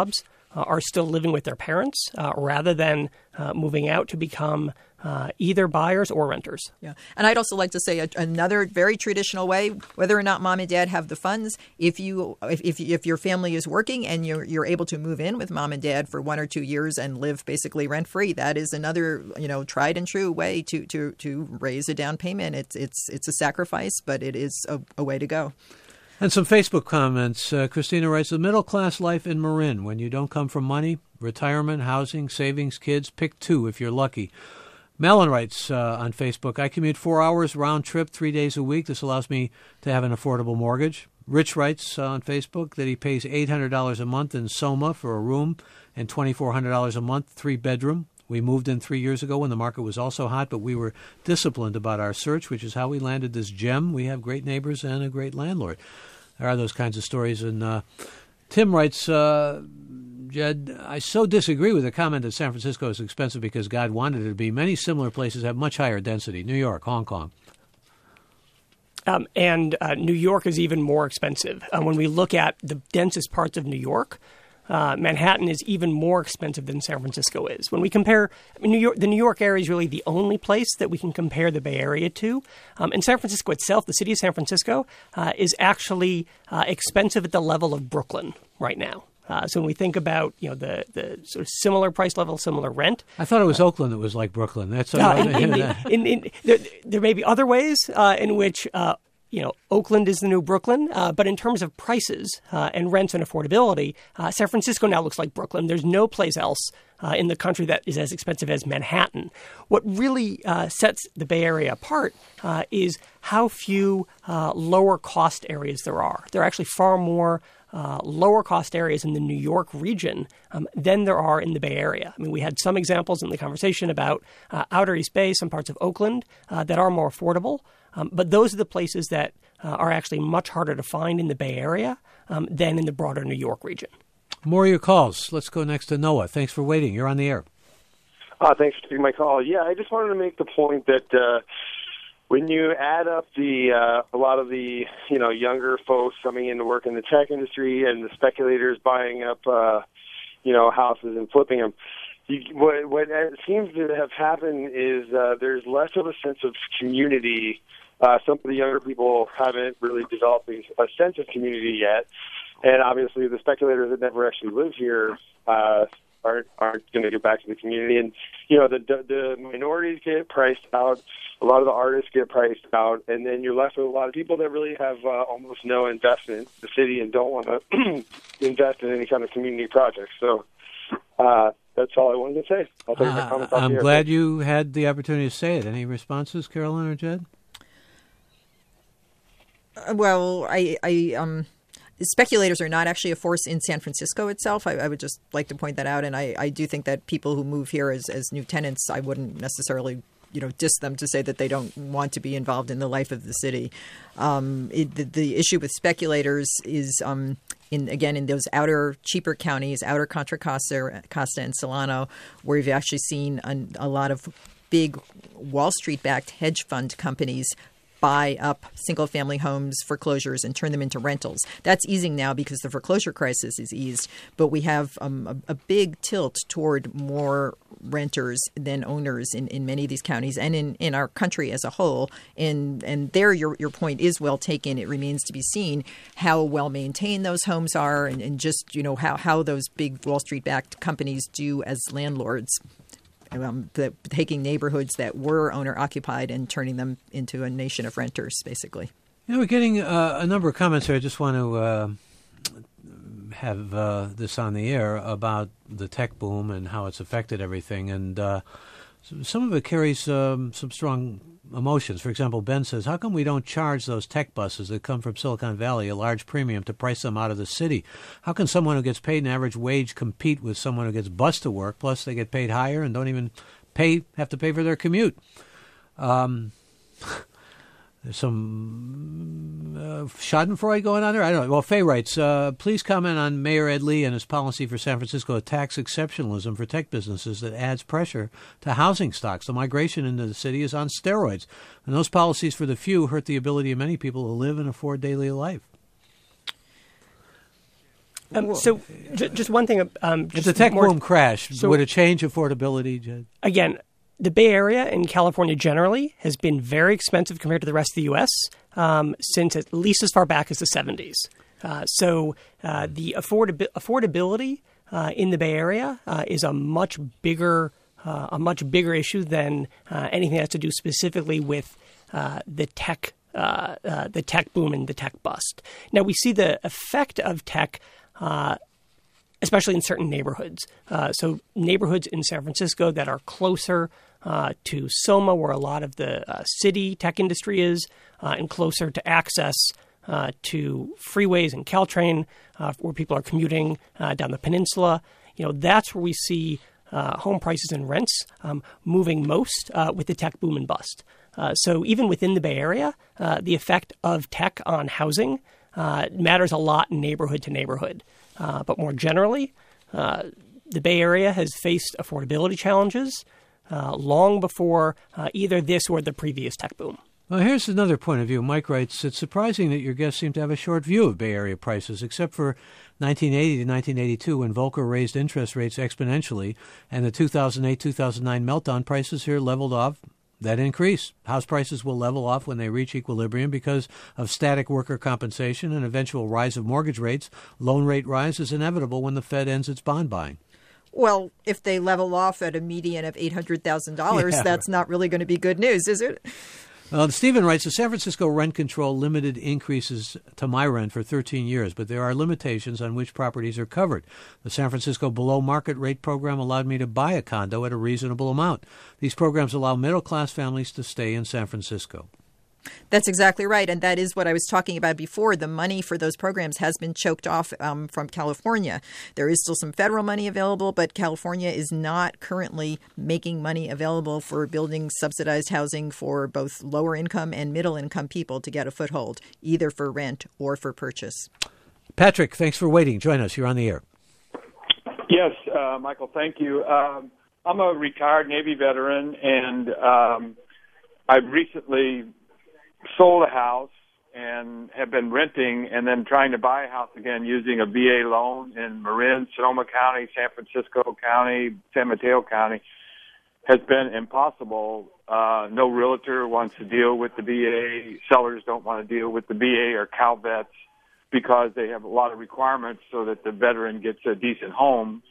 S1: uh, are still living with their parents uh, rather than uh, moving out to become uh, either buyers or renters.
S3: Yeah. And I'd also like to say a, another very traditional way, whether or not mom and dad have the funds, if you if if, if your family is working and you're you're able to move in with mom and dad for one or two years and live basically rent free, that is another, you know, tried and true way to to to raise a down payment. It's it's it's a sacrifice, but it is a, a way to go.
S2: And some Facebook comments. Uh, Christina writes, the middle-class life in Marin, when you don't come from money, retirement, housing, savings, kids, pick two if you're lucky. Malin writes uh, on Facebook, I commute four hours round trip three days a week. This allows me to have an affordable mortgage. Rich writes uh, on Facebook that he pays eight hundred dollars a month in Soma for a room and twenty-four hundred dollars a month, three-bedroom. We moved in three years ago when the market was also hot, but we were disciplined about our search, which is how we landed this gem. We have great neighbors and a great landlord. There are those kinds of stories. And uh, Tim writes, uh, Jed, I so disagree with the comment that San Francisco is expensive because God wanted it to be. Many similar places have much higher density. New York, Hong Kong.
S1: Um, and uh, New York is even more expensive. Uh, when we look at the densest parts of New York, uh, Manhattan is even more expensive than San Francisco is. When we compare, I mean, New York, the New York area is really the only place that we can compare the Bay Area to. Um, and San Francisco itself, the city of San Francisco, uh, is actually uh, expensive at the level of Brooklyn right now. Uh, so when we think about, you know, the, the sort of similar price level, similar rent.
S2: I thought it was uh, Oakland that was like Brooklyn. That's
S1: uh, in, in, in, in, in, there, there may be other ways uh, in which, uh, you know, Oakland is the new Brooklyn. Uh, but in terms of prices uh, and rents and affordability, uh, San Francisco now looks like Brooklyn. There's no place else uh, in the country that is as expensive as Manhattan. What really uh, sets the Bay Area apart uh, is how few uh, lower cost areas there are. There are actually far more Uh, lower cost areas in the New York region um, than there are in the Bay Area. I mean, we had some examples in the conversation about uh, Outer East Bay, some parts of Oakland uh, that are more affordable. Um, but those are the places that uh, are actually much harder to find in the Bay Area um, than in the broader New York region.
S2: More of your calls. Let's go next to Noah. Thanks for waiting. You're on the air.
S8: Uh, thanks for taking my call. Yeah, I just wanted to make the point that uh, when you add up the uh, a lot of the you know younger folks coming in to work in the tech industry and the speculators buying up uh, you know houses and flipping them, you, what, what seems to have happened is uh, there's less of a sense of community. Uh, some of the younger people haven't really developed a sense of community yet, and obviously the speculators that never actually live here uh, aren't aren't going to get back to the community. And you know the the minorities get priced out. A lot of the artists get priced out, and then you're left with a lot of people that really have uh, almost no investment in the city and don't want to invest in any kind of community projects. So uh, that's all I wanted to say. I'll take my comments off
S2: I'm
S8: here.
S2: glad you had the opportunity to say it. Any responses, Carolyn or Jed?
S3: Uh, well, I, I um, speculators are not actually a force in San Francisco itself. I, I would just like to point that out, and I, I do think that people who move here as, as new tenants, I wouldn't necessarily you know, diss them to say that they don't want to be involved in the life of the city. Um, it, the, the issue with speculators is, um, in again, in those outer, cheaper counties, outer Contra Costa, Costa and Solano, where you've actually seen a, a lot of big Wall Street-backed hedge fund companies buy up single-family homes, foreclosures, and turn them into rentals. That's easing now because the foreclosure crisis is eased, but we have um, a, a big tilt toward more renters than owners in, in many of these counties and in, in our country as a whole. And and there your your point is well taken. It remains to be seen how well maintained those homes are and, and just, you know, how, how those big Wall Street-backed companies do as landlords. Um, the, taking neighborhoods that were owner-occupied and turning them into a nation of renters, basically.
S2: You know, we're getting uh, a number of comments here. I just want to uh, have uh, this on the air about the tech boom and how it's affected everything. And uh, some of it carries um, some strong emotions. For example, Ben says, how come we don't charge those tech buses that come from Silicon Valley a large premium to price them out of the city? How can someone who gets paid an average wage compete with someone who gets bused to work, plus they get paid higher and don't even pay have to pay for their commute? Um, there's some uh, schadenfreude going on there. I don't know. Well, Faye writes, uh, please comment on Mayor Ed Lee and his policy for San Francisco of tax exceptionalism for tech businesses that adds pressure to housing stocks. The migration into the city is on steroids, and those policies for the few hurt the ability of many people to live and afford daily life.
S1: Um, so j- just one thing. Um, just
S2: if the tech
S1: more,
S2: boom crashed,
S1: so,
S2: would it change affordability, Jed?
S1: Again, the Bay Area and California generally has been very expensive compared to the rest of the U S um, since at least as far back as the seventies. Uh, so uh, the affordab- affordability uh, in the Bay Area uh, is a much bigger uh, a much bigger issue than uh, anything that has to do specifically with uh, the tech uh, uh, the tech boom and the tech bust. Now we see the effect of tech. Uh, especially in certain neighborhoods. Uh, so neighborhoods in San Francisco that are closer uh, to SoMa, where a lot of the uh, city tech industry is, uh, and closer to access uh, to freeways and Caltrain, uh, where people are commuting uh, down the peninsula. You know, that's where we see uh, home prices and rents um, moving most uh, with the tech boom and bust. Uh, so even within the Bay Area, uh, the effect of tech on housing uh, matters a lot in neighborhood to neighborhood. Uh, but more generally, uh, the Bay Area has faced affordability challenges uh, long before uh, either this or the previous tech boom.
S2: Well, here's another point of view. Mike writes, it's surprising that your guests seem to have a short view of Bay Area prices, except for nineteen eighty to nineteen eighty-two when Volcker raised interest rates exponentially and the two thousand eight two thousand nine meltdown. Prices here leveled off. That increase. House prices will level off when they reach equilibrium because of static worker compensation and eventual rise of mortgage rates. Loan rate rise is inevitable when the Fed ends its bond buying.
S3: Well, if they level off at a median of eight hundred thousand dollars,
S2: yeah.
S3: that's not really going to be good news, is it?
S2: Uh, Stephen writes, the San Francisco rent control limited increases to my rent for thirteen years, but there are limitations on which properties are covered. The San Francisco below market rate program allowed me to buy a condo at a reasonable amount. These programs allow middle-class families to stay in San Francisco.
S3: That's exactly right. And that is what I was talking about before. The money for those programs has been choked off um, from California. There is still some federal money available, but California is not currently making money available for building subsidized housing for both lower income and middle income people to get a foothold, either for rent or for purchase.
S2: Patrick, thanks for waiting. Join us. You're on the air.
S9: Yes, uh, Michael, thank you. Um, I'm a retired Navy veteran, and um, I've recently sold a house and have been renting and then trying to buy a house again using a V A loan in Marin, Sonoma County, San Francisco County, San Mateo County has been impossible. Uh, no realtor wants to deal with the V A. Sellers don't want to deal with the V A or CalVets because they have a lot of requirements so that the veteran gets a decent home,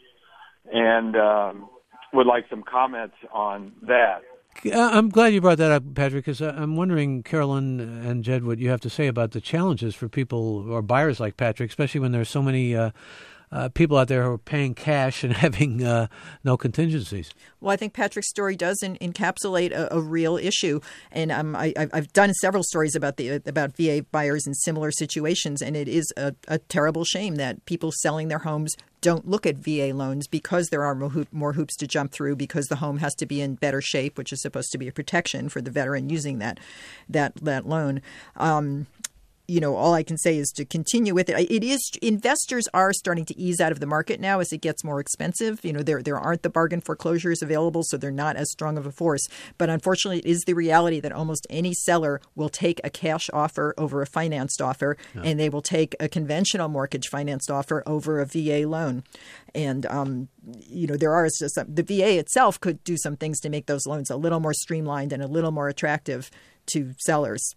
S9: and um, would like some comments on that.
S2: I'm glad you brought that up, Patrick, because I'm wondering, Carolyn and Jed, what you have to say about the challenges for people or buyers like Patrick, especially when there's so many uh, uh, people out there who are paying cash and having uh, no contingencies.
S3: Well, I think Patrick's story does in, encapsulate a, a real issue, and um, I, I've done several stories about the about V A buyers in similar situations, and it is a, a terrible shame that people selling their homes don't look at V A loans because there are more, hoop, more hoops to jump through, because the home has to be in better shape, which is supposed to be a protection for the veteran using that that that loan. Um, you know, all I can say is to continue with it. It is investors are starting to ease out of the market now as it gets more expensive. You know, there there aren't the bargain foreclosures available, so they're not as strong of a force. But unfortunately, it is the reality that almost any seller will take a cash offer over a financed offer, yeah. and they will take a conventional mortgage financed offer over a V A loan. And, um, you know, there are some, the V A itself could do some things to make those loans a little more streamlined and a little more attractive to sellers.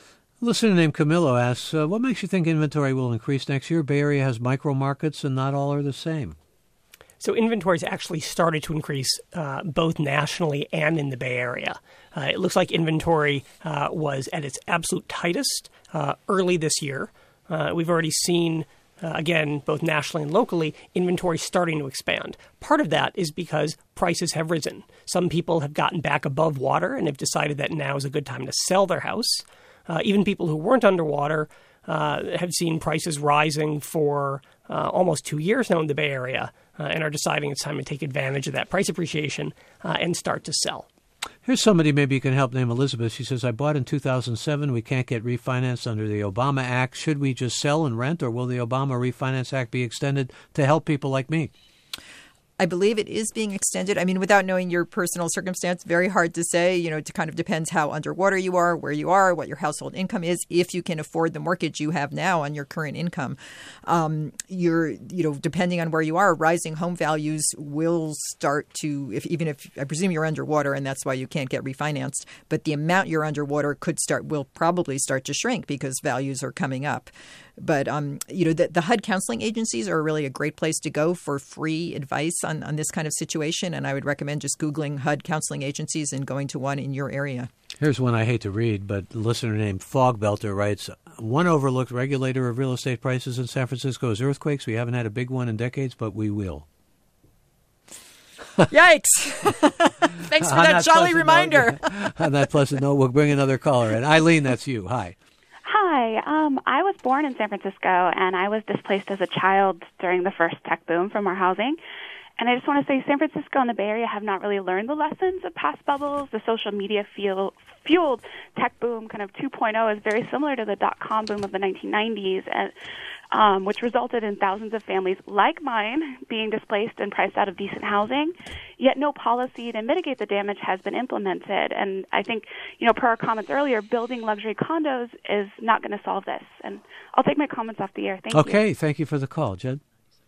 S2: A listener named Camilo asks, uh, what makes you think inventory will increase next year? Bay Area has micro markets and not all are the same.
S1: So inventories actually started to increase uh, both nationally and in the Bay Area. Uh, it looks like inventory uh, was at its absolute tightest uh, early this year. Uh, we've already seen, uh, again, both nationally and locally, inventory starting to expand. Part of that is because prices have risen. Some people have gotten back above water and have decided that now is a good time to sell their house. Uh, even people who weren't underwater uh, have seen prices rising for uh, almost two years now in the Bay Area uh, and are deciding it's time to take advantage of that price appreciation uh, and start to sell.
S2: Here's somebody maybe you can help named Elizabeth. She says, I bought in two thousand seven. We can't get refinanced under the Obama Act. Should we just sell and rent, or will the Obama Refinance Act be extended to help people like me?
S3: I believe it is being extended. I mean, without knowing your personal circumstance, very hard to say. You know, it kind of depends how underwater you are, where you are, what your household income is, if you can afford the mortgage you have now on your current income. Um, you're, you know, depending on where you are, rising home values will start to, if even if I presume you're underwater and that's why you can't get refinanced, but the amount you're underwater could start, will probably start to shrink because values are coming up. But, um, you know, the, the H U D counseling agencies are really a great place to go for free advice on, on this kind of situation. And I would recommend just Googling H U D counseling agencies and going to one in your area.
S2: Here's one I hate to read, but a listener named Fogbelter writes, one overlooked regulator of real estate prices in San Francisco is earthquakes. We haven't had a big one in decades, but we will.
S3: Yikes. Thanks for that jolly reminder.
S2: Note, on that pleasant note, we'll bring another caller in. Eileen, that's you. Hi.
S10: Hi. Um, I was born in San Francisco, and I was displaced as a child during the first tech boom from our housing. And I just want to say San Francisco and the Bay Area have not really learned the lessons of past bubbles. The social media fuel, fueled tech boom kind of two point oh is very similar to the dot-com boom of the nineteen nineties, and, um, which resulted in thousands of families like mine being displaced and priced out of decent housing. Yet no policy to mitigate the damage has been implemented. And I think, you know, per our comments earlier, building luxury condos is not going to solve this. And I'll take my comments off the air. Thank
S2: okay,
S10: you.
S2: Okay, thank you for the call. Jed?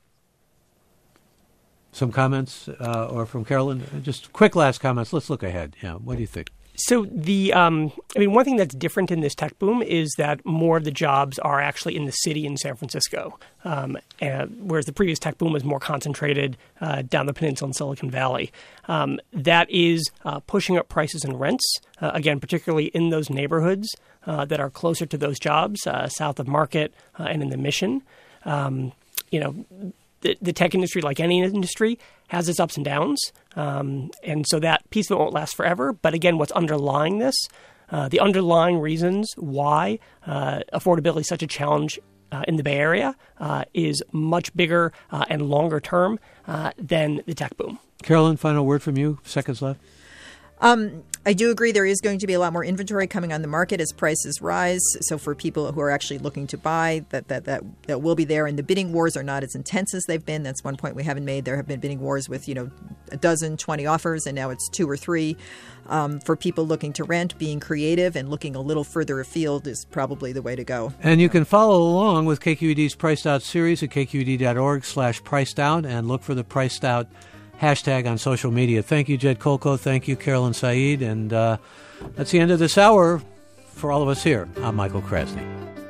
S2: Some comments uh, or from Carolyn? Just quick last comments. Let's look ahead. Yeah, what do you think?
S1: So the, um, I mean, one thing that's different in this tech boom is that more of the jobs are actually in the city in San Francisco, um, and, whereas the previous tech boom was more concentrated uh, down the peninsula in Silicon Valley. Um, that is uh, pushing up prices and rents, uh, again, particularly in those neighborhoods uh, that are closer to those jobs, uh, south of Market uh, and in the Mission. Um, you know, the, the tech industry, like any industry, has its ups and downs. Um, and so that piece of it won't last forever. But again, what's underlying this, uh, the underlying reasons why uh, affordability is such a challenge uh, in the Bay Area uh, is much bigger uh, and longer term uh, than the tech boom.
S2: Carolyn, final word from you. Seconds left.
S3: Um, I do agree there is going to be a lot more inventory coming on the market as prices rise. So for people who are actually looking to buy, that that that, that will be there. And the bidding wars are not as intense as they've been. That's one point we haven't made. There have been bidding wars with, you know, a dozen, twenty offers, and now it's two or three. Um, for people looking to rent, being creative and looking a little further afield is probably the way to go.
S2: And you can follow along with K Q E D's Priced Out series at k q e d dot org slash priced out and look for the Priced Out hashtag on social media. Thank you, Jed Kolko. Thank you, Carolyn Said. And uh, that's the end of this hour. For all of us here, I'm Michael Krasny.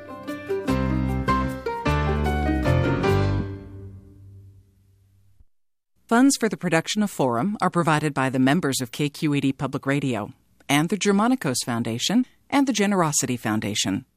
S11: Funds for the production of Forum are provided by the members of K Q E D Public Radio and the Germanicos Foundation and the Generosity Foundation.